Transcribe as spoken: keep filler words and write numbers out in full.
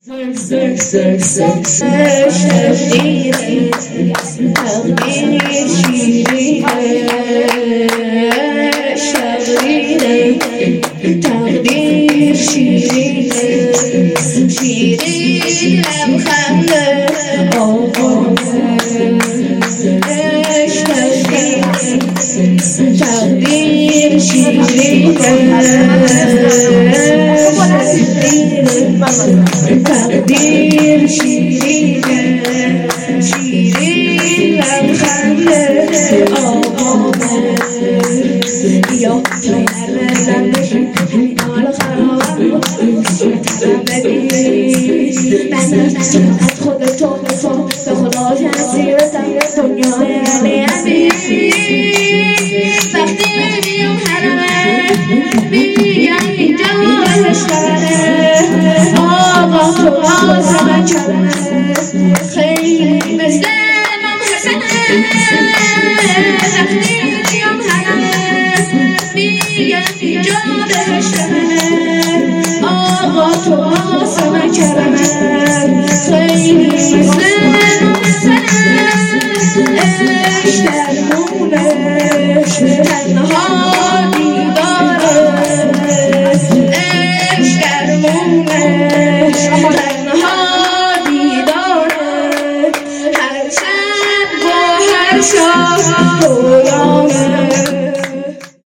تقدیر شیرین شیرین لبخند آغازش تقدیر شیرین تقدیر شیرین شیرین لبخند آغازش یا تو نرمزم بشین حال خرابم من از خودتو میخوام به خدا شنسی رسم دنیای علی علی وقتی میام حرمه میگم اینجا بشتره آقا تو آسمه کرمه خیلی مثل امام حسنه وقتی میام حرمه میگم اینجا بشتره آقا تو آسمه کرمه خیلی مثل امام حسنه عشق درمونش تنها دیداره عشق درمونش